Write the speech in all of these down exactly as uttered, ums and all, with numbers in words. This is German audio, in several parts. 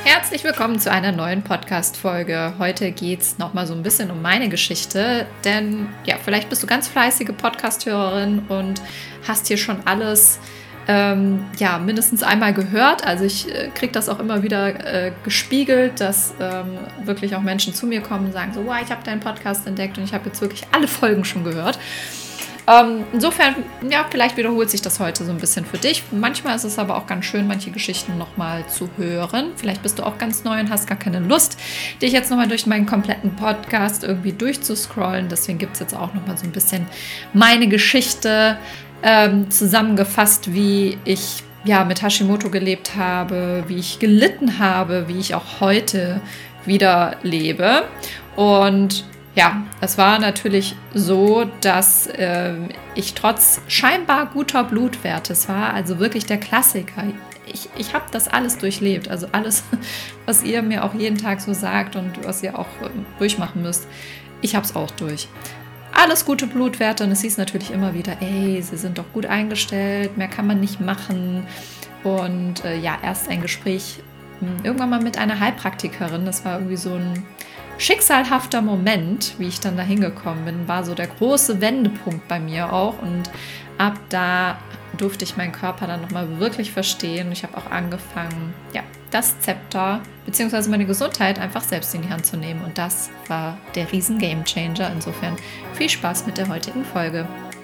Herzlich willkommen zu einer neuen Podcast-Folge. Heute geht es nochmal so ein bisschen um meine Geschichte, denn ja, vielleicht bist du ganz fleißige Podcast-Hörerin und hast hier schon alles ähm, ja, mindestens einmal gehört. Also ich äh, kriege das auch immer wieder äh, gespiegelt, dass ähm, wirklich auch Menschen zu mir kommen und sagen so, wow, ich habe deinen Podcast entdeckt und ich habe jetzt wirklich alle Folgen schon gehört. Ähm, insofern, ja, vielleicht wiederholt sich das heute so ein bisschen für dich. Manchmal ist es aber auch ganz schön, manche Geschichten nochmal zu hören. Vielleicht bist du auch ganz neu und hast gar keine Lust, dich jetzt nochmal durch meinen kompletten Podcast irgendwie durchzuscrollen. Deswegen gibt es jetzt auch nochmal so ein bisschen meine Geschichte ähm, zusammengefasst, wie ich ja, mit Hashimoto gelebt habe, wie ich gelitten habe, wie ich auch heute wieder lebe. Und ja, es war natürlich so, dass äh, ich trotz scheinbar guter Blutwerte, es war also wirklich der Klassiker, ich, ich habe das alles durchlebt, also alles, was ihr mir auch jeden Tag so sagt und was ihr auch äh, durchmachen müsst, ich habe es auch durch. Alles gute Blutwerte und es hieß natürlich immer wieder, ey, sie sind doch gut eingestellt, mehr kann man nicht machen. Und äh, ja, erst ein Gespräch mh, irgendwann mal mit einer Heilpraktikerin, das war irgendwie so ein schicksalhafter Moment, wie ich dann da hingekommen bin, war so der große Wendepunkt bei mir auch. Und ab da durfte ich meinen Körper dann nochmal wirklich verstehen. Ich habe auch angefangen, ja, das Zepter bzw. meine Gesundheit einfach selbst in die Hand zu nehmen. Und das war der riesen Gamechanger. Insofern viel Spaß mit der heutigen Folge.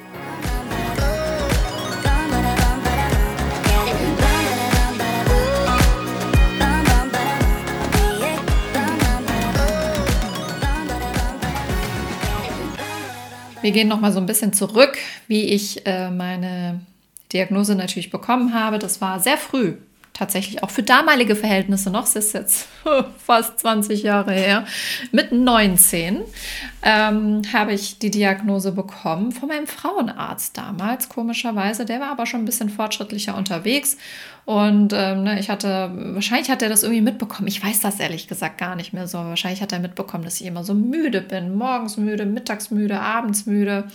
Wir gehen noch mal so ein bisschen zurück, wie ich äh, meine Diagnose natürlich bekommen habe. Das war sehr früh, tatsächlich auch für damalige Verhältnisse noch. Das ist jetzt fast zwanzig Jahre her. Mit neunzehn ähm, habe ich die Diagnose bekommen von meinem Frauenarzt damals, komischerweise. Der war aber schon ein bisschen fortschrittlicher unterwegs. Und ähm, ne, ich hatte, wahrscheinlich hat er das irgendwie mitbekommen. Ich weiß das ehrlich gesagt gar nicht mehr so. Wahrscheinlich hat er mitbekommen, dass ich immer so müde bin. Morgens müde, mittags müde, abends müde.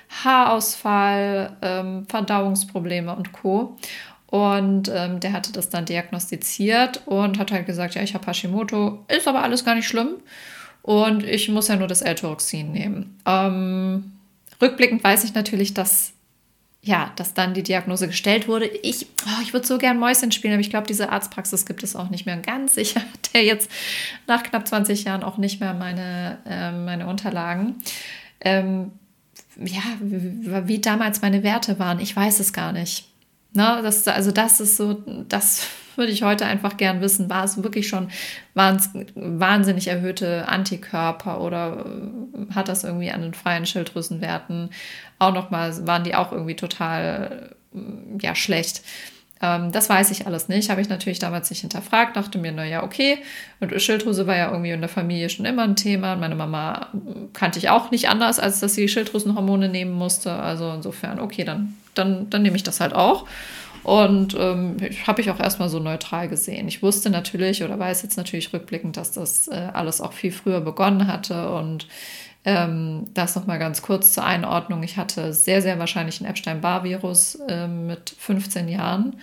Haarausfall, ähm, Verdauungsprobleme und Co. Und ähm, der hatte das dann diagnostiziert und hat halt gesagt, ja, ich habe Hashimoto, ist aber alles gar nicht schlimm. Und ich muss ja nur das L-Tyroxin nehmen. Ähm, rückblickend weiß ich natürlich, dass ja, dass dann die Diagnose gestellt wurde. Ich, oh, ich würde so gern Mäuschen spielen, aber ich glaube, diese Arztpraxis gibt es auch nicht mehr. Und ganz sicher hat er jetzt nach knapp zwanzig Jahren auch nicht mehr meine, äh, meine Unterlagen. Ähm, ja, wie, wie damals meine Werte waren, ich weiß es gar nicht. Ne, das, also das ist so, das würde ich heute einfach gern wissen. War es wirklich schon wahnsinnig erhöhte Antikörper oder hat das irgendwie an den freien Schilddrüsenwerten auch nochmal, waren die auch irgendwie total ja, schlecht? Ähm, das weiß ich alles nicht, habe ich natürlich damals nicht hinterfragt, dachte mir, naja, okay, und Schilddrüse war ja irgendwie in der Familie schon immer ein Thema. Meine Mama kannte ich auch nicht anders, als dass sie Schilddrüsenhormone nehmen musste. Also insofern, okay, dann, dann, dann nehme ich das halt auch. Und ähm, habe ich auch erstmal so neutral gesehen. Ich wusste natürlich oder weiß jetzt natürlich rückblickend, dass das äh, alles auch viel früher begonnen hatte. Und ähm, das nochmal ganz kurz zur Einordnung. Ich hatte sehr, sehr wahrscheinlich ein Epstein-Barr-Virus äh, mit fünfzehn Jahren.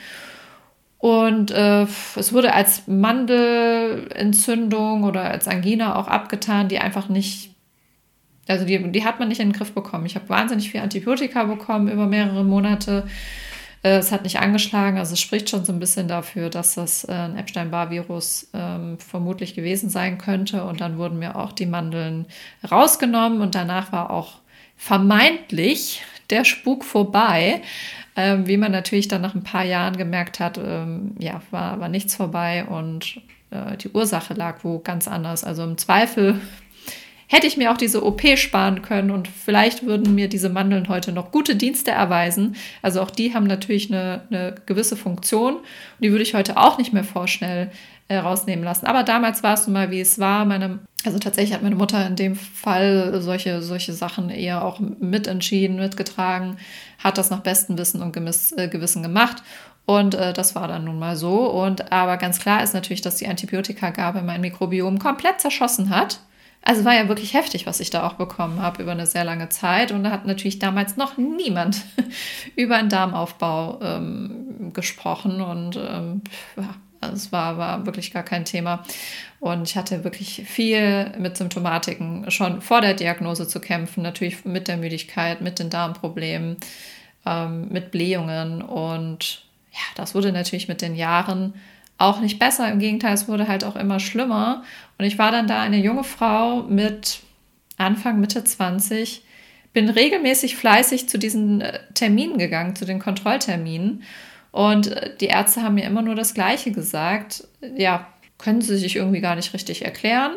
Und äh, es wurde als Mandelentzündung oder als Angina auch abgetan, die einfach nicht, also die, die hat man nicht in den Griff bekommen. Ich habe wahnsinnig viel Antibiotika bekommen über mehrere Monate. Es hat nicht angeschlagen, also es spricht schon so ein bisschen dafür, dass das ein Epstein-Barr-Virus ähm, vermutlich gewesen sein könnte. Und dann wurden mir auch die Mandeln rausgenommen und danach war auch vermeintlich der Spuk vorbei. Ähm, wie man natürlich dann nach ein paar Jahren gemerkt hat, ähm, ja, war, war nichts vorbei und äh, die Ursache lag wo ganz anders. Also im Zweifel hätte ich mir auch diese O P sparen können und vielleicht würden mir diese Mandeln heute noch gute Dienste erweisen. Also auch die haben natürlich eine, eine gewisse Funktion und die würde ich heute auch nicht mehr vorschnell äh, rausnehmen lassen. Aber damals war es nun mal, wie es war. Meine, also tatsächlich hat meine Mutter in dem Fall solche, solche Sachen eher auch mitentschieden, mitgetragen, hat das nach bestem Wissen und Gemiss, äh, Gewissen gemacht. Und äh, das war dann nun mal so. Und aber ganz klar ist natürlich, dass die Antibiotikagabe mein Mikrobiom komplett zerschossen hat. Also war ja wirklich heftig, was ich da auch bekommen habe über eine sehr lange Zeit. Und da hat natürlich damals noch niemand über einen Darmaufbau ähm, gesprochen. Und ähm, ja, Also es war, war wirklich gar kein Thema. Und ich hatte wirklich viel mit Symptomatiken schon vor der Diagnose zu kämpfen. Natürlich mit der Müdigkeit, mit den Darmproblemen, ähm, mit Blähungen. Und ja, das wurde natürlich mit den Jahren auch nicht besser. Im Gegenteil, es wurde halt auch immer schlimmer. Und ich war dann da eine junge Frau mit Anfang, Mitte zwanzig, bin regelmäßig fleißig zu diesen Terminen gegangen, zu den Kontrollterminen. Und die Ärzte haben mir immer nur das Gleiche gesagt. Ja, können sie sich irgendwie gar nicht richtig erklären.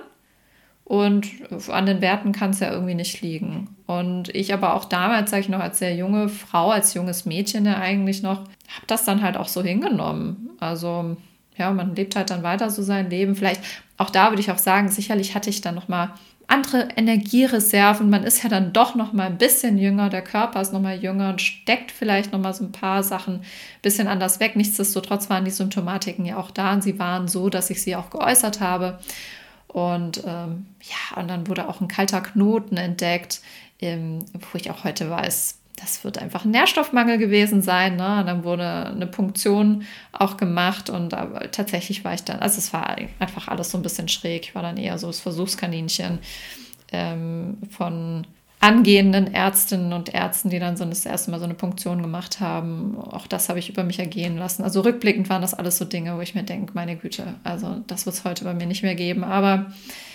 Und an den Werten kann es ja irgendwie nicht liegen. Und ich aber auch damals, sage ich noch, als sehr junge Frau, als junges Mädchen ja eigentlich noch, habe das dann halt auch so hingenommen. Also ja, man lebt halt dann weiter so sein Leben. Vielleicht auch da würde ich auch sagen, sicherlich hatte ich dann nochmal andere Energiereserven. Man ist ja dann doch noch mal ein bisschen jünger, der Körper ist noch mal jünger und steckt vielleicht noch mal so ein paar Sachen ein bisschen anders weg. Nichtsdestotrotz waren die Symptomatiken ja auch da und sie waren so, dass ich sie auch geäußert habe. Und ähm, ja, und dann wurde auch ein kalter Knoten entdeckt, ähm, wo ich auch heute weiß, das wird einfach ein Nährstoffmangel gewesen sein. Ne? Und dann wurde eine Punktion auch gemacht und aber tatsächlich war ich dann, also es war einfach alles so ein bisschen schräg. Ich war dann eher so das Versuchskaninchen ähm, von angehenden Ärztinnen und Ärzten, die dann so das erste Mal so eine Punktion gemacht haben. Auch das habe ich über mich ergehen lassen. Also rückblickend waren das alles so Dinge, wo ich mir denke, meine Güte, also das wird es heute bei mir nicht mehr geben. Aber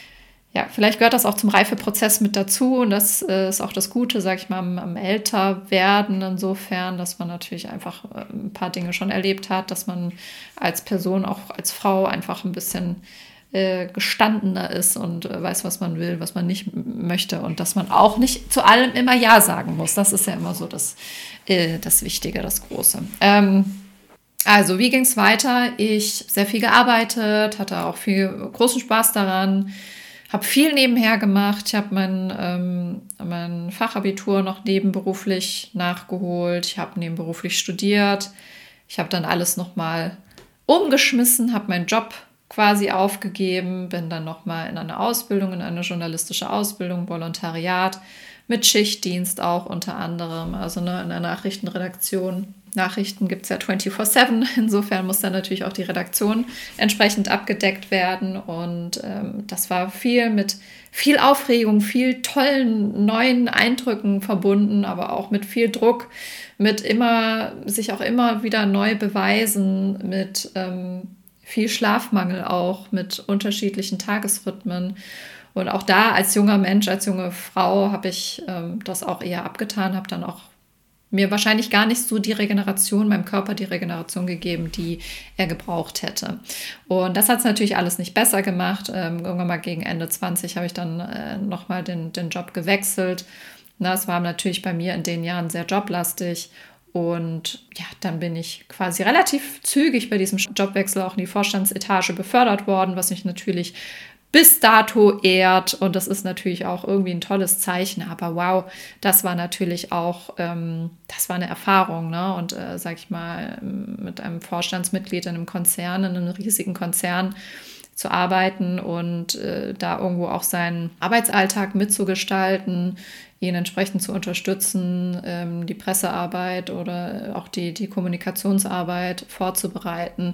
ja, vielleicht gehört das auch zum Reifeprozess mit dazu und das äh, ist auch das Gute, sage ich mal, am, am Älterwerden insofern, dass man natürlich einfach äh, ein paar Dinge schon erlebt hat, dass man als Person, auch als Frau einfach ein bisschen äh, gestandener ist und äh, weiß, was man will, was man nicht m- möchte und dass man auch nicht zu allem immer Ja sagen muss. Das ist ja immer so das, äh, das Wichtige, das Große. Ähm, also, wie ging es weiter? Ich habe sehr viel gearbeitet, hatte auch viel großen Spaß daran. Habe viel nebenher gemacht. Ich habe mein, ähm, mein Fachabitur noch nebenberuflich nachgeholt. Ich habe nebenberuflich studiert. Ich habe dann alles nochmal umgeschmissen, habe meinen Job quasi aufgegeben, bin dann nochmal in eine Ausbildung, in eine journalistische Ausbildung, Volontariat, mit Schichtdienst auch unter anderem, also ne, in der Nachrichtenredaktion. Nachrichten gibt es ja vierundzwanzig sieben, insofern muss dann natürlich auch die Redaktion entsprechend abgedeckt werden und ähm, das war viel mit viel Aufregung, viel tollen neuen Eindrücken verbunden, aber auch mit viel Druck, mit immer, sich auch immer wieder neu beweisen, mit ähm, viel Schlafmangel auch, mit unterschiedlichen Tagesrhythmen. Und auch da als junger Mensch, als junge Frau habe ich ähm, das auch eher abgetan, habe dann auch mir wahrscheinlich gar nicht so die Regeneration, meinem Körper die Regeneration gegeben, die er gebraucht hätte. Und das hat es natürlich alles nicht besser gemacht. Ähm, irgendwann mal gegen Ende zwanzig habe ich dann äh, nochmal den, den Job gewechselt. Na, es war natürlich bei mir in den Jahren sehr joblastig. Und ja, dann bin ich quasi relativ zügig bei diesem Jobwechsel auch in die Vorstandsetage befördert worden, was mich natürlich bis dato ehrt. Und das ist natürlich auch irgendwie ein tolles Zeichen. Aber wow, das war natürlich auch, ähm, das war eine Erfahrung. Ne? Und äh, sag ich mal, mit einem Vorstandsmitglied in einem Konzern, in einem riesigen Konzern zu arbeiten und äh, da irgendwo auch seinen Arbeitsalltag mitzugestalten, ihn entsprechend zu unterstützen, ähm, die Pressearbeit oder auch die, die Kommunikationsarbeit vorzubereiten.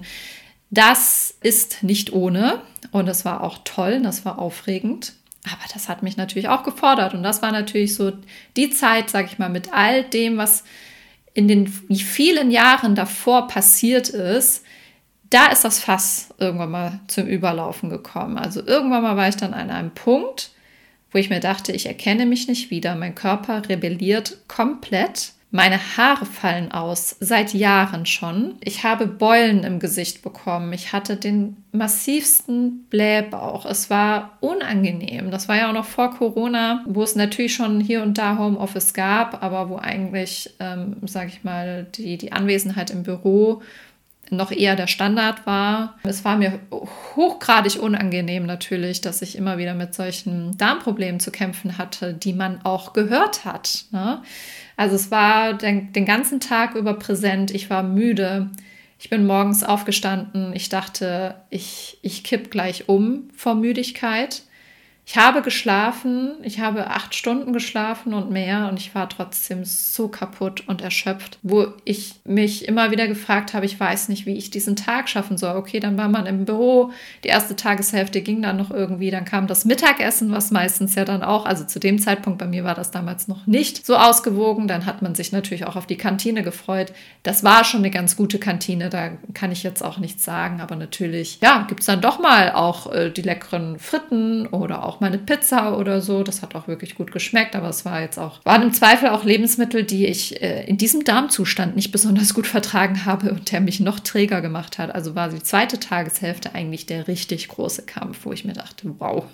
Das ist nicht ohne und das war auch toll, das war aufregend, aber das hat mich natürlich auch gefordert und das war natürlich so die Zeit, sage ich mal, mit all dem, was in den vielen Jahren davor passiert ist, da ist das Fass irgendwann mal zum Überlaufen gekommen. Also irgendwann mal war ich dann an einem Punkt, wo ich mir dachte, ich erkenne mich nicht wieder, mein Körper rebelliert komplett. Meine Haare fallen aus, seit Jahren schon. Ich habe Beulen im Gesicht bekommen. Ich hatte den massivsten Blähbauch. Es war unangenehm. Das war ja auch noch vor Corona, wo es natürlich schon hier und da Homeoffice gab, aber wo eigentlich, ähm, sage ich mal, die, die Anwesenheit im Büro noch eher der Standard war. Es war mir hochgradig unangenehm natürlich, dass ich immer wieder mit solchen Darmproblemen zu kämpfen hatte, die man auch gehört hat. Ne? Also es war den, den ganzen Tag über präsent. Ich war müde. Ich bin morgens aufgestanden. Ich dachte, ich, ich kipp gleich um vor Müdigkeit. Ich habe geschlafen, ich habe acht Stunden geschlafen und mehr und ich war trotzdem so kaputt und erschöpft, wo ich mich immer wieder gefragt habe, ich weiß nicht, wie ich diesen Tag schaffen soll. Okay, dann war man im Büro, die erste Tageshälfte ging dann noch irgendwie, dann kam das Mittagessen, was meistens ja dann auch, also zu dem Zeitpunkt, bei mir war das damals noch nicht so ausgewogen, dann hat man sich natürlich auch auf die Kantine gefreut. Das war schon eine ganz gute Kantine, da kann ich jetzt auch nichts sagen, aber natürlich, ja, gibt es dann doch mal auch äh, die leckeren Fritten oder auch mal eine Pizza oder so. Das hat auch wirklich gut geschmeckt, aber es war jetzt auch, waren im Zweifel auch Lebensmittel, die ich äh, in diesem Darmzustand nicht besonders gut vertragen habe und der mich noch träger gemacht hat. Also war die zweite Tageshälfte eigentlich der richtig große Kampf, wo ich mir dachte, wow,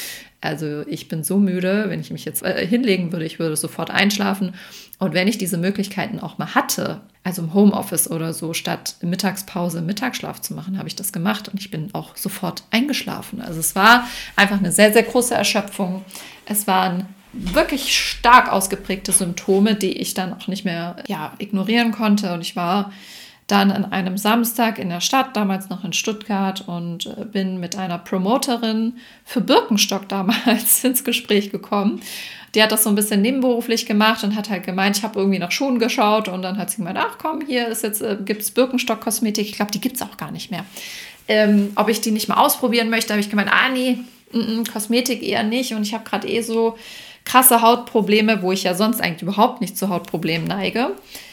also ich bin so müde, wenn ich mich jetzt äh, hinlegen würde, ich würde sofort einschlafen. Und wenn ich diese Möglichkeiten auch mal hatte, also im Homeoffice oder so, statt Mittagspause Mittagsschlaf zu machen, habe ich das gemacht und ich bin auch sofort eingeschlafen. Also es war einfach eine sehr, sehr große Erschöpfung. Es waren wirklich stark ausgeprägte Symptome, die ich dann auch nicht mehr ja, ignorieren konnte. Und ich war dann an einem Samstag in der Stadt, damals noch in Stuttgart, und bin mit einer Promoterin für Birkenstock damals ins Gespräch gekommen. Die hat das so ein bisschen nebenberuflich gemacht und hat halt gemeint, ich habe irgendwie nach Schuhen geschaut und dann hat sie gemeint, ach komm, hier ist jetzt, äh, gibt es Birkenstock-Kosmetik, ich glaube, die gibt es auch gar nicht mehr. Ähm, ob ich die nicht mal ausprobieren möchte, habe ich gemeint, ah nee, n -n, Kosmetik eher nicht und ich habe gerade eh so krasse Hautprobleme, wo ich ja sonst eigentlich überhaupt nicht zu Hautproblemen neige.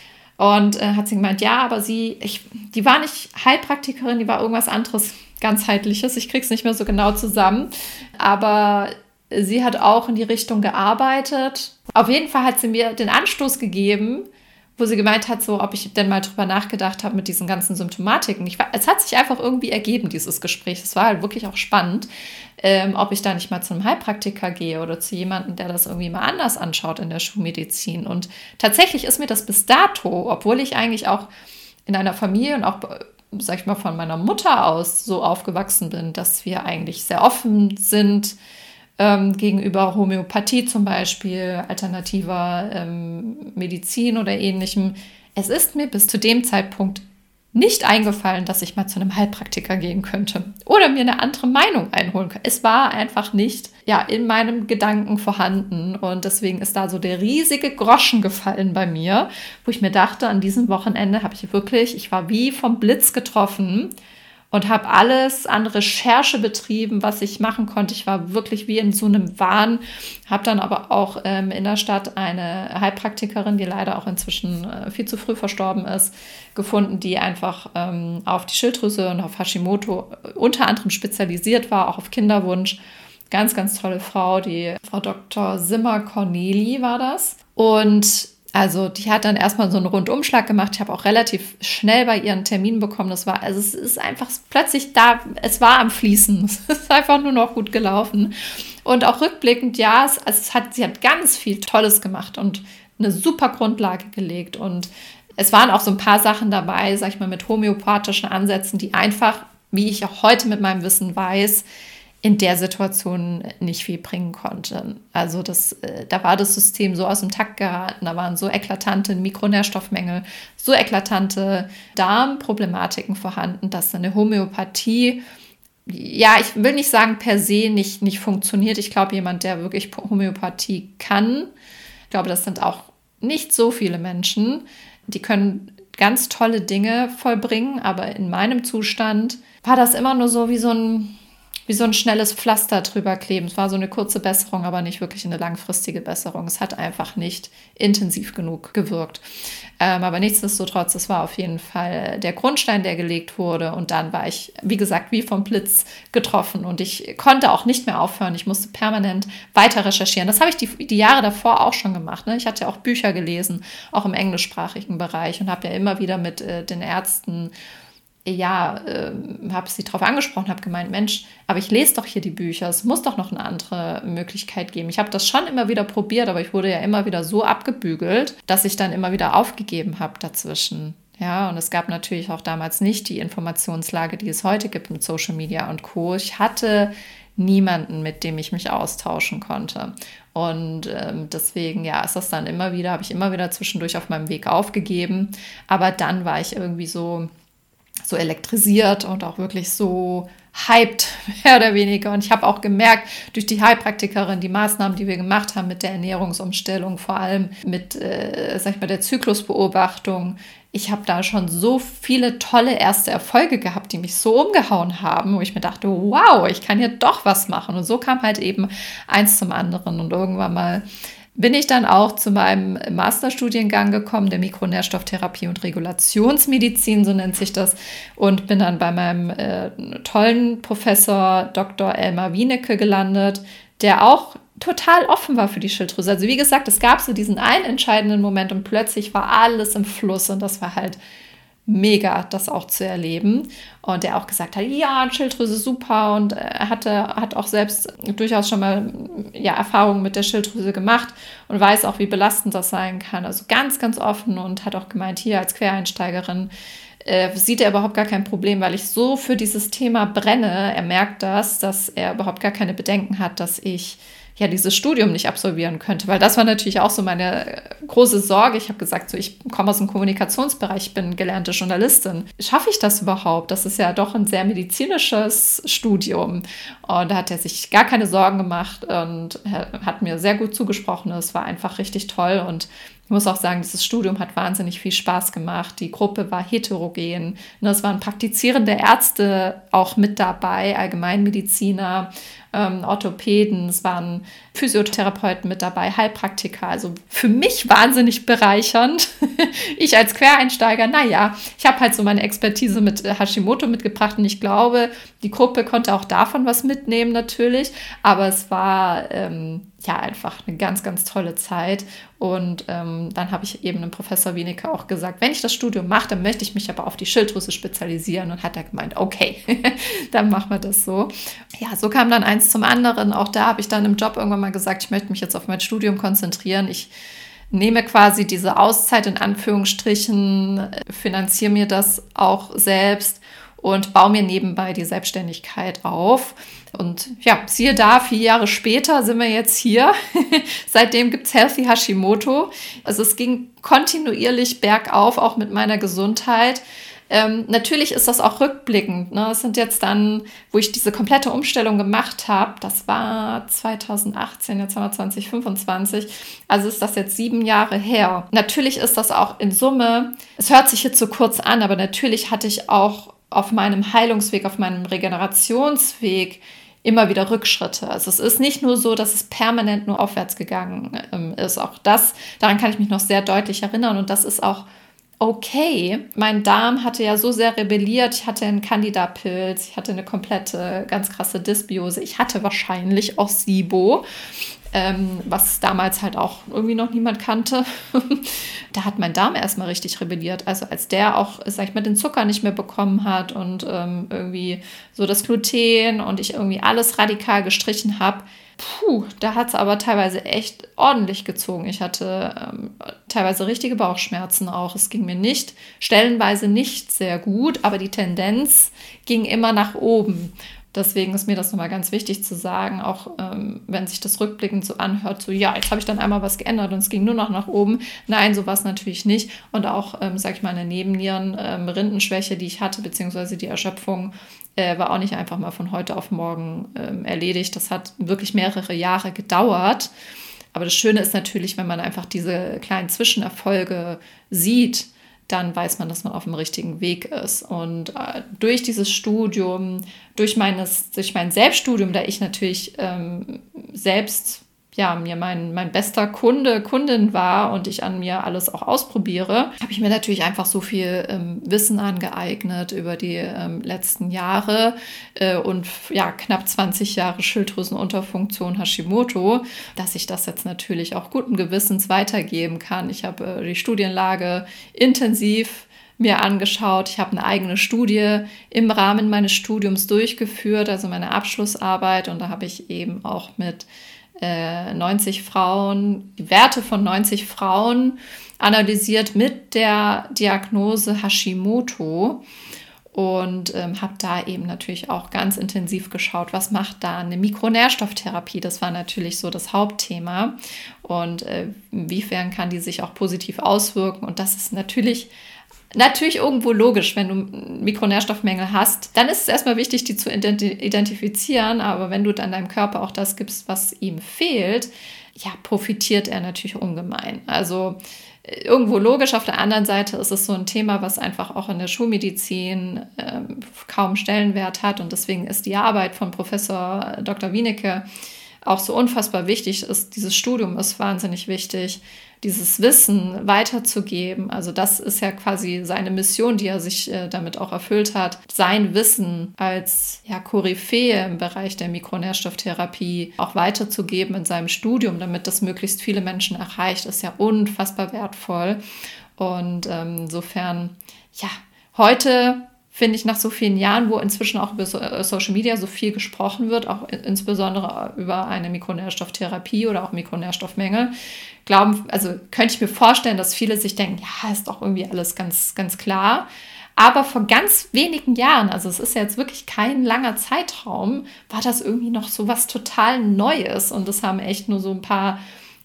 Und äh, hat sie gemeint, ja, aber sie, ich, die war nicht Heilpraktikerin, die war irgendwas anderes, ganzheitliches. Ich krieg's nicht mehr so genau zusammen. Aber sie hat auch in die Richtung gearbeitet. Auf jeden Fall hat sie mir den Anstoß gegeben, wo sie gemeint hat, so, ob ich denn mal drüber nachgedacht habe mit diesen ganzen Symptomatiken. Ich, es hat sich einfach irgendwie ergeben, dieses Gespräch. Es war halt wirklich auch spannend, ähm, ob ich da nicht mal zu einem Heilpraktiker gehe oder zu jemandem, der das irgendwie mal anders anschaut in der Schulmedizin. Und tatsächlich ist mir das bis dato, obwohl ich eigentlich auch in einer Familie und auch, sag ich mal, von meiner Mutter aus so aufgewachsen bin, dass wir eigentlich sehr offen sind, Ähm, gegenüber Homöopathie zum Beispiel, alternativer ähm, Medizin oder ähnlichem. Es ist mir bis zu dem Zeitpunkt nicht eingefallen, dass ich mal zu einem Heilpraktiker gehen könnte oder mir eine andere Meinung einholen könnte. Es war einfach nicht ja, in meinem Gedanken vorhanden und deswegen ist da so der riesige Groschen gefallen bei mir, wo ich mir dachte, an diesem Wochenende habe ich wirklich, ich war wie vom Blitz getroffen und habe alles an Recherche betrieben, was ich machen konnte. Ich war wirklich wie in so einem Wahn. Habe dann aber auch ähm, in der Stadt eine Heilpraktikerin, die leider auch inzwischen äh, viel zu früh verstorben ist, gefunden, die einfach ähm, auf die Schilddrüse und auf Hashimoto unter anderem spezialisiert war, auch auf Kinderwunsch. Ganz, ganz tolle Frau, die Frau Doktor Simmer-Corneli war das. Und also die hat dann erstmal so einen Rundumschlag gemacht. Ich habe auch relativ schnell bei ihren Terminen bekommen. Das war, also es ist einfach plötzlich da, es war am Fließen. Es ist einfach nur noch gut gelaufen. Und auch rückblickend, ja, es, es hat, sie hat ganz viel Tolles gemacht und eine super Grundlage gelegt. Und es waren auch so ein paar Sachen dabei, sag ich mal, mit homöopathischen Ansätzen, die einfach, wie ich auch heute mit meinem Wissen weiß, in der Situation nicht viel bringen konnte. Also das, äh, da war das System so aus dem Takt geraten, da waren so eklatante Mikronährstoffmängel, so eklatante Darmproblematiken vorhanden, dass eine Homöopathie, ja, ich will nicht sagen per se nicht, nicht funktioniert. Ich glaube, jemand, der wirklich Homöopathie kann, ich glaube, das sind auch nicht so viele Menschen, die können ganz tolle Dinge vollbringen, aber in meinem Zustand war das immer nur so wie so ein wie so ein schnelles Pflaster drüber kleben. Es war so eine kurze Besserung, aber nicht wirklich eine langfristige Besserung. Es hat einfach nicht intensiv genug gewirkt. Ähm, aber nichtsdestotrotz, es war auf jeden Fall der Grundstein, der gelegt wurde. Und dann war ich, wie gesagt, wie vom Blitz getroffen. Und ich konnte auch nicht mehr aufhören. Ich musste permanent weiter recherchieren. Das habe ich die, die Jahre davor auch schon gemacht. Ne? Ich hatte ja auch Bücher gelesen, auch im englischsprachigen Bereich und habe ja immer wieder mit äh, den Ärzten ja, äh, habe sie darauf angesprochen, habe gemeint, Mensch, aber ich lese doch hier die Bücher, es muss doch noch eine andere Möglichkeit geben. Ich habe das schon immer wieder probiert, aber ich wurde ja immer wieder so abgebügelt, dass ich dann immer wieder aufgegeben habe dazwischen. Ja, und es gab natürlich auch damals nicht die Informationslage, die es heute gibt mit Social Media und Co. Ich hatte niemanden, mit dem ich mich austauschen konnte. Und ähm, deswegen, ja, ist das dann immer wieder, habe ich immer wieder zwischendurch auf meinem Weg aufgegeben. Aber dann war ich irgendwie so so elektrisiert und auch wirklich so hyped, mehr oder weniger. Und ich habe auch gemerkt, durch die Heilpraktikerin, die Maßnahmen, die wir gemacht haben mit der Ernährungsumstellung, vor allem mit, äh, sag ich mal, der Zyklusbeobachtung, ich habe da schon so viele tolle erste Erfolge gehabt, die mich so umgehauen haben, wo ich mir dachte, wow, ich kann hier doch was machen. Und so kam halt eben eins zum anderen. Und irgendwann mal bin ich dann auch zu meinem Masterstudiengang gekommen, der Mikronährstofftherapie und Regulationsmedizin, so nennt sich das, und bin dann bei meinem äh, tollen Professor Doktor Elmar Wienecke gelandet, der auch total offen war für die Schilddrüse. Also wie gesagt, es gab so diesen einen entscheidenden Moment und plötzlich war alles im Fluss und das war halt mega, das auch zu erleben. Und der auch gesagt hat, ja, Schilddrüse super, und er hatte, hat auch selbst durchaus schon mal ja, Erfahrungen mit der Schilddrüse gemacht und weiß auch, wie belastend das sein kann. Also ganz, ganz offen, und hat auch gemeint, hier als Quereinsteigerin äh, sieht er überhaupt gar kein Problem, weil ich so für dieses Thema brenne. Er merkt das, dass er überhaupt gar keine Bedenken hat, dass ich ja dieses Studium nicht absolvieren könnte, weil das war natürlich auch so meine große Sorge. Ich habe gesagt, so, ich komme aus dem Kommunikationsbereich, ich bin gelernte Journalistin. Schaffe ich das überhaupt? Das ist ja doch ein sehr medizinisches Studium. Und da hat er sich gar keine Sorgen gemacht und hat mir sehr gut zugesprochen. Es war einfach richtig toll, und ich muss auch sagen, dieses Studium hat wahnsinnig viel Spaß gemacht. Die Gruppe war heterogen. Es waren praktizierende Ärzte auch mit dabei, Allgemeinmediziner, ähm, Orthopäden, es waren Physiotherapeuten mit dabei, Heilpraktiker. Also für mich wahnsinnig bereichernd. Ich als Quereinsteiger, naja, ich habe halt so meine Expertise mit Hashimoto mitgebracht, und ich glaube, die Gruppe konnte auch davon was mitnehmen natürlich. Aber es war ähm, ja einfach eine ganz, ganz tolle Zeit. Und ähm, dann habe ich eben dem Professor Wienecke auch gesagt, wenn ich das Studium mache, dann möchte ich mich aber auf die Schilddrüse spezialisieren. Und hat er gemeint, okay, dann machen wir das so. Ja, so kam dann eins zum anderen. Auch da habe ich dann im Job irgendwann mal gesagt, ich möchte mich jetzt auf mein Studium konzentrieren. Ich nehme quasi diese Auszeit in Anführungsstrichen, finanziere mir das auch selbst und baue mir nebenbei die Selbstständigkeit auf. Und ja, siehe da, vier Jahre später sind wir jetzt hier. Seitdem gibt es Healthy Hashimoto. Also es ging kontinuierlich bergauf, auch mit meiner Gesundheit. Ähm, natürlich ist das auch rückblickend. Ne? Es sind jetzt dann, wo ich diese komplette Umstellung gemacht habe, das war zwanzig achtzehn, jetzt haben wir zwanzig fünfundzwanzig, also ist das jetzt sieben Jahre her. Natürlich ist das auch in Summe, es hört sich jetzt zu kurz an, aber natürlich hatte ich auch auf meinem Heilungsweg, auf meinem Regenerationsweg immer wieder Rückschritte. Also es ist nicht nur so, dass es permanent nur aufwärts gegangen ähm, ist. Auch das, daran kann ich mich noch sehr deutlich erinnern, und das ist auch okay. Mein Darm hatte ja so sehr rebelliert. Ich hatte einen Candida-Pilz, ich hatte eine komplette, ganz krasse Dysbiose. Ich hatte wahrscheinlich auch SIBO, ähm, was damals halt auch irgendwie noch niemand kannte. Da hat mein Darm erstmal richtig rebelliert. Also als der auch, sag ich mal, den Zucker nicht mehr bekommen hat und ähm, irgendwie so das Gluten und ich irgendwie alles radikal gestrichen habe, puh, da hat es aber teilweise echt ordentlich gezogen. Ich hatte ähm, teilweise richtige Bauchschmerzen auch. Es ging mir nicht, stellenweise nicht sehr gut, aber die Tendenz ging immer nach oben. Deswegen ist mir das nochmal ganz wichtig zu sagen, auch ähm, wenn sich das rückblickend so anhört, so ja, jetzt habe ich dann einmal was geändert und es ging nur noch nach oben. Nein, so war es natürlich nicht. Und auch, ähm, sag ich mal, eine Nebennieren-Rindenschwäche, ähm, die ich hatte, beziehungsweise die Erschöpfung, äh, war auch nicht einfach mal von heute auf morgen ähm, erledigt. Das hat wirklich mehrere Jahre gedauert. Aber das Schöne ist natürlich, wenn man einfach diese kleinen Zwischenerfolge sieht, dann weiß man, dass man auf dem richtigen Weg ist. Und äh, durch dieses Studium, durch, meines, durch mein Selbststudium, da ich natürlich ähm, selbst ja, mir mein, mein bester Kunde, Kundin war und ich an mir alles auch ausprobiere, habe ich mir natürlich einfach so viel ähm, Wissen angeeignet über die ähm, letzten Jahre äh, und ja, knapp zwanzig Jahre Schilddrüsenunterfunktion Hashimoto, dass ich das jetzt natürlich auch guten Gewissens weitergeben kann. Ich habe äh, die Studienlage intensiv mir angeschaut. Ich habe eine eigene Studie im Rahmen meines Studiums durchgeführt, also meine Abschlussarbeit, und da habe ich eben auch mit neunzig Frauen, die Werte von neunzig Frauen analysiert mit der Diagnose Hashimoto und ähm, habe da eben natürlich auch ganz intensiv geschaut, was macht da eine Mikronährstofftherapie. Das war natürlich so das Hauptthema, und äh, inwiefern kann die sich auch positiv auswirken, und das ist natürlich Natürlich irgendwo logisch, wenn du Mikronährstoffmängel hast, dann ist es erstmal wichtig, die zu identifizieren, aber wenn du dann deinem Körper auch das gibst, was ihm fehlt, ja, profitiert er natürlich ungemein. Also irgendwo logisch, auf der anderen Seite ist es so ein Thema, was einfach auch in der Schulmedizin ähm, kaum Stellenwert hat und deswegen ist die Arbeit von Professor Doktor Wienecke auch so unfassbar wichtig ist. Dieses Studium ist wahnsinnig wichtig, dieses Wissen weiterzugeben. Also das ist ja quasi seine Mission, die er sich äh, damit auch erfüllt hat. Sein Wissen als ja, Koryphäe im Bereich der Mikronährstofftherapie auch weiterzugeben in seinem Studium, damit das möglichst viele Menschen erreicht, ist ja unfassbar wertvoll. Und ähm, insofern, ja, heute finde ich nach so vielen Jahren, wo inzwischen auch über so, äh, Social Media so viel gesprochen wird, auch in, insbesondere über eine Mikronährstofftherapie oder auch Mikronährstoffmängel, glauben, also könnte ich mir vorstellen, dass viele sich denken, ja, ist doch irgendwie alles ganz, ganz klar. Aber vor ganz wenigen Jahren, also es ist ja jetzt wirklich kein langer Zeitraum, war das irgendwie noch so was total Neues und das haben echt nur so ein paar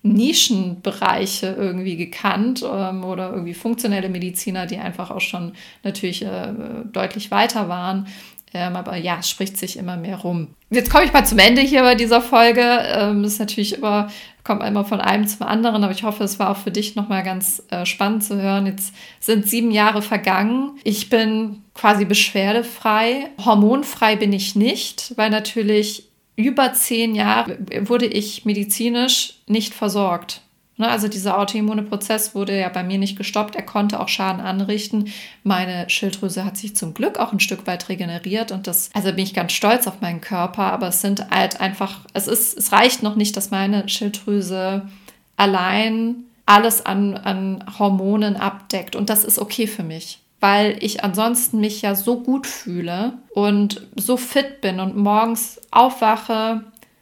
Nischenbereiche irgendwie gekannt ähm, oder irgendwie funktionelle Mediziner, die einfach auch schon natürlich äh, deutlich weiter waren. Ähm, aber ja, es spricht sich immer mehr rum. Jetzt komme ich mal zum Ende hier bei dieser Folge. Ähm, das ist natürlich immer, kommt immer von einem zum anderen, aber ich hoffe, es war auch für dich nochmal ganz äh, spannend zu hören. Jetzt sind sieben Jahre vergangen. Ich bin quasi beschwerdefrei. Hormonfrei bin ich nicht, weil natürlich über zehn Jahre wurde ich medizinisch nicht versorgt. Also dieser autoimmune Prozess wurde ja bei mir nicht gestoppt. Er konnte auch Schaden anrichten. Meine Schilddrüse hat sich zum Glück auch ein Stück weit regeneriert. Und das, also bin ich ganz stolz auf meinen Körper. Aber es sind halt einfach, es ist, es reicht noch nicht, dass meine Schilddrüse allein alles an, an Hormonen abdeckt. Und das ist okay für mich, weil ich ansonsten mich ja so gut fühle und so fit bin und morgens aufwache,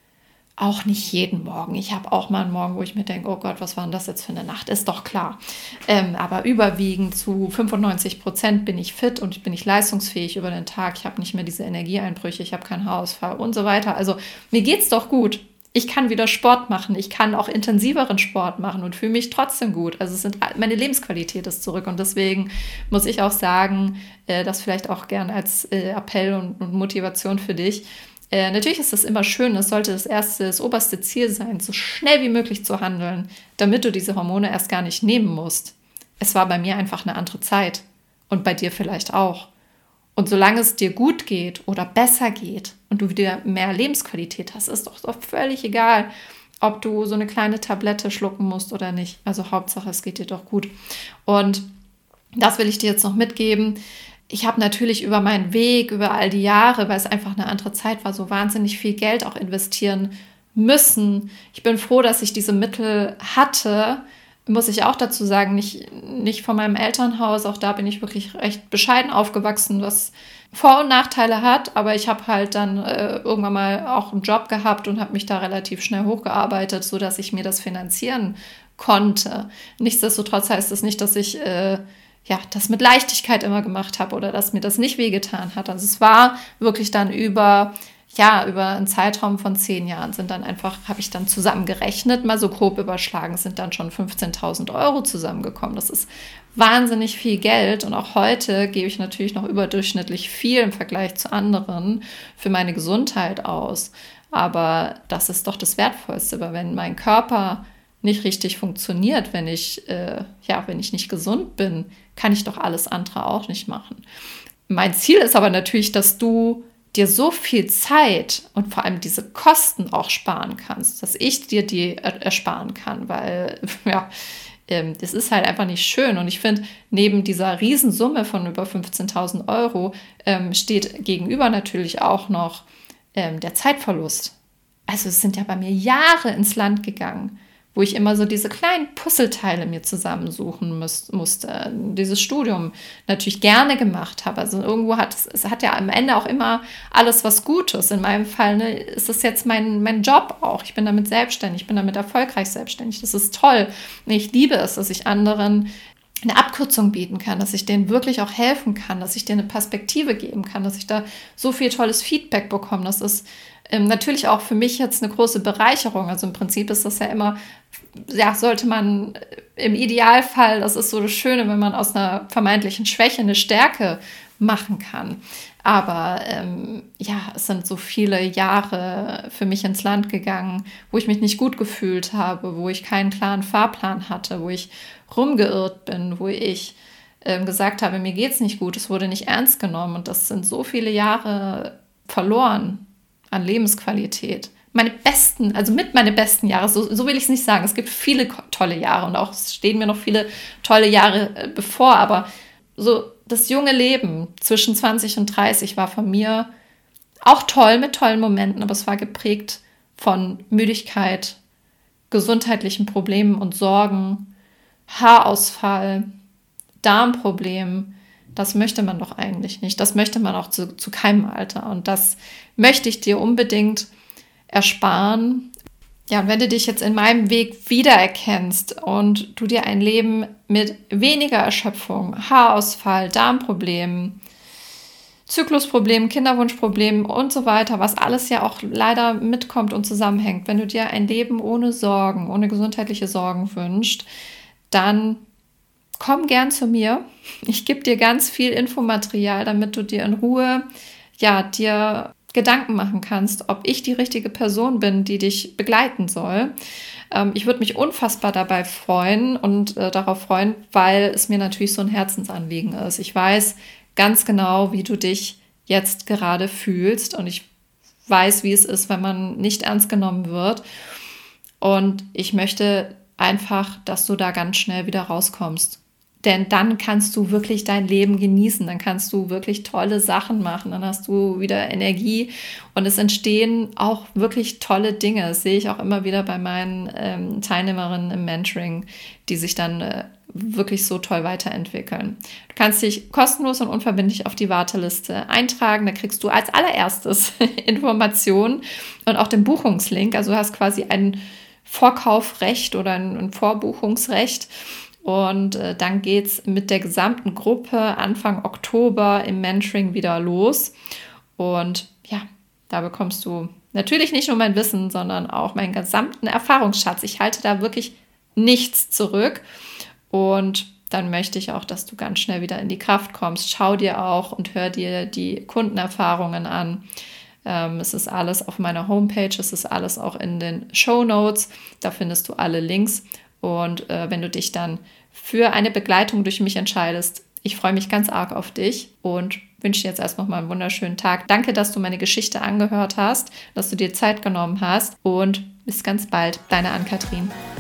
auch nicht jeden Morgen. Ich habe auch mal einen Morgen, wo ich mir denke, oh Gott, was war denn das jetzt für eine Nacht? Ist doch klar. Ähm, aber überwiegend zu fünfundneunzig Prozent bin ich fit und bin ich leistungsfähig über den Tag. Ich habe nicht mehr diese Energieeinbrüche, ich habe keinen Haarausfall und so weiter. Also mir geht's doch gut. Ich kann wieder Sport machen, ich kann auch intensiveren Sport machen und fühle mich trotzdem gut. Also es sind, meine Lebensqualität ist zurück und deswegen muss ich auch sagen, äh, das vielleicht auch gern als äh, Appell und, und Motivation für dich. Äh, natürlich ist das immer schön, es sollte das erste, das oberste Ziel sein, so schnell wie möglich zu handeln, damit du diese Hormone erst gar nicht nehmen musst. Es war bei mir einfach eine andere Zeit und bei dir vielleicht auch. Und solange es dir gut geht oder besser geht und du wieder mehr Lebensqualität hast, ist doch, doch völlig egal, ob du so eine kleine Tablette schlucken musst oder nicht. Also Hauptsache, es geht dir doch gut. Und das will ich dir jetzt noch mitgeben. Ich habe natürlich über meinen Weg, über all die Jahre, weil es einfach eine andere Zeit war, so wahnsinnig viel Geld auch investieren müssen. Ich bin froh, dass ich diese Mittel hatte, muss ich auch dazu sagen, nicht, nicht von meinem Elternhaus, auch da bin ich wirklich recht bescheiden aufgewachsen, was Vor- und Nachteile hat, aber ich habe halt dann äh, irgendwann mal auch einen Job gehabt und habe mich da relativ schnell hochgearbeitet, sodass ich mir das finanzieren konnte. Nichtsdestotrotz heißt das nicht, dass ich äh, ja, das mit Leichtigkeit immer gemacht habe oder dass mir das nicht wehgetan hat. Also es war wirklich dann über Ja, über einen Zeitraum von zehn Jahren sind dann einfach, habe ich dann zusammengerechnet, mal so grob überschlagen, sind dann schon fünfzehntausend Euro zusammengekommen. Das ist wahnsinnig viel Geld und auch heute gebe ich natürlich noch überdurchschnittlich viel im Vergleich zu anderen für meine Gesundheit aus. Aber das ist doch das Wertvollste, weil wenn mein Körper nicht richtig funktioniert, wenn ich, äh, ja, wenn ich nicht gesund bin, kann ich doch alles andere auch nicht machen. Mein Ziel ist aber natürlich, dass du dir so viel Zeit und vor allem diese Kosten auch sparen kannst, dass ich dir die ersparen kann, weil ja, ähm, das ist halt einfach nicht schön. Und ich finde, neben dieser Riesensumme von über fünfzehntausend Euro ähm, steht gegenüber natürlich auch noch ähm, der Zeitverlust. Also es sind ja bei mir Jahre ins Land gegangen, wo ich immer so diese kleinen Puzzleteile mir zusammensuchen muss, musste, dieses Studium natürlich gerne gemacht habe. Also irgendwo hat es, es hat ja am Ende auch immer alles was Gutes. In meinem Fall ne, ist es jetzt mein, mein Job auch. Ich bin damit selbstständig, ich bin damit erfolgreich selbstständig. Das ist toll. Ich liebe es, dass ich anderen eine Abkürzung bieten kann, dass ich denen wirklich auch helfen kann, dass ich denen eine Perspektive geben kann, dass ich da so viel tolles Feedback bekomme. Das ist Ähm, natürlich auch für mich jetzt eine große Bereicherung. Also im Prinzip ist das ja immer, ja, sollte man im Idealfall, das ist so das Schöne, wenn man aus einer vermeintlichen Schwäche eine Stärke machen kann. Aber ähm, ja, es sind so viele Jahre für mich ins Land gegangen, wo ich mich nicht gut gefühlt habe, wo ich keinen klaren Fahrplan hatte, wo ich rumgeirrt bin, wo ich ähm, gesagt habe, mir geht's nicht gut, es wurde nicht ernst genommen. Und das sind so viele Jahre verloren an Lebensqualität. Meine besten, also mit meine besten Jahre, so, so will ich es nicht sagen. Es gibt viele tolle Jahre und auch es stehen mir noch viele tolle Jahre äh, bevor, aber so das junge Leben zwischen zwanzig und dreißig war von mir auch toll mit tollen Momenten, aber es war geprägt von Müdigkeit, gesundheitlichen Problemen und Sorgen, Haarausfall, Darmproblemen. Das möchte man doch eigentlich nicht. Das möchte man auch zu, zu keinem Alter. Und das möchte ich dir unbedingt ersparen. Ja, und wenn du dich jetzt in meinem Weg wiedererkennst und du dir ein Leben mit weniger Erschöpfung, Haarausfall, Darmproblemen, Zyklusproblemen, Kinderwunschproblemen und so weiter, was alles ja auch leider mitkommt und zusammenhängt, wenn du dir ein Leben ohne Sorgen, ohne gesundheitliche Sorgen wünschst, dann komm gern zu mir. Ich gebe dir ganz viel Infomaterial, damit du dir in Ruhe, ja, dir Gedanken machen kannst, ob ich die richtige Person bin, die dich begleiten soll. Ähm, ich würde mich unfassbar dabei freuen und äh, darauf freuen, weil es mir natürlich so ein Herzensanliegen ist. Ich weiß ganz genau, wie du dich jetzt gerade fühlst und ich weiß, wie es ist, wenn man nicht ernst genommen wird. Und ich möchte einfach, dass du da ganz schnell wieder rauskommst. Denn dann kannst du wirklich dein Leben genießen, dann kannst du wirklich tolle Sachen machen, dann hast du wieder Energie und es entstehen auch wirklich tolle Dinge. Das sehe ich auch immer wieder bei meinen ähm, Teilnehmerinnen im Mentoring, die sich dann äh, wirklich so toll weiterentwickeln. Du kannst dich kostenlos und unverbindlich auf die Warteliste eintragen, da kriegst du als allererstes Informationen und auch den Buchungslink. Also du hast quasi ein Vorkaufrecht oder ein, ein Vorbuchungsrecht. Und äh, dann geht es mit der gesamten Gruppe Anfang Oktober im Mentoring wieder los. Und ja, da bekommst du natürlich nicht nur mein Wissen, sondern auch meinen gesamten Erfahrungsschatz. Ich halte da wirklich nichts zurück. Und dann möchte ich auch, dass du ganz schnell wieder in die Kraft kommst. Schau dir auch und hör dir die Kundenerfahrungen an. Ähm, es ist alles auf meiner Homepage, es ist alles auch in den Shownotes. Da findest du alle Links. Und äh, wenn du dich dann für eine Begleitung durch mich entscheidest, ich freue mich ganz arg auf dich und wünsche dir jetzt erst noch mal einen wunderschönen Tag. Danke, dass du meine Geschichte angehört hast, dass du dir Zeit genommen hast und bis ganz bald. Deine Ann-Kathrin.